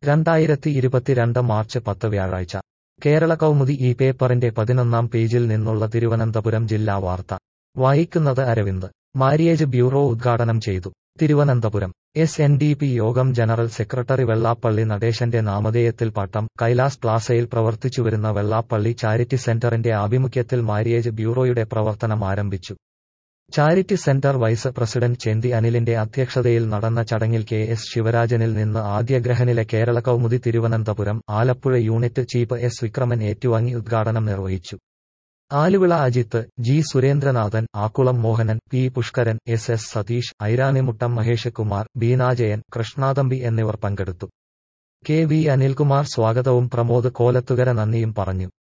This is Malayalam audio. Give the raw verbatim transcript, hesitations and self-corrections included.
രണ്ടായിരത്തി ഇരുപത്തിരണ്ട് മാർച്ച് പത്ത് വ്യാഴാഴ്ച കേരള കൗമുദി ഈ പേപ്പറിന്റെ പതിനൊന്നാം പേജിൽ നിന്നുള്ള തിരുവനന്തപുരം ജില്ലാ വാർത്ത വായിക്കുന്നത് അരവിന്ദ്. മാരിയേജ് ബ്യൂറോ ഉദ്ഘാടനം ചെയ്തു. Thiruvananthapuram S N D P Yogam general secretary Vellappally നടേശന്റെ നാമധേയത്തിൽ പട്ടം കൈലാസ് പ്ലാസയിൽ പ്രവർത്തിച്ചുവരുന്ന വെള്ളാപ്പള്ളി ചാരിറ്റി സെന്ററിന്റെ ആഭിമുഖ്യത്തിൽ മാരിയേജ് ബ്യൂറോയുടെ പ്രവർത്തനം ആരംഭിച്ചു. Charity centre vice president Chenthi അനിലിന്റെ അധ്യക്ഷതയിൽ നടന്ന ചടങ്ങിൽ കെ എസ് ശിവരാജനിൽ നിന്ന് ആദ്യഗ്രഹനിലെ Kerala Kaumudi Thiruvananthapuram Alappuzha unit chief S Vikraman ഏറ്റുവാങ്ങി ഉദ്ഘാടനം നിർവഹിച്ചു. Aluvila Ajith, G Surendranathan, Akkulam Mohanan, P Pushkaran, S S Satheesh, Airanimuttam Mahesh Kumar, Beenajayan, Krishnathampi എന്നിവർ പങ്കെടുത്തു. കെ വി അനിൽകുമാർ സ്വാഗതവും പ്രമോദ് കോലത്തുകര നന്ദിയും പറഞ്ഞു.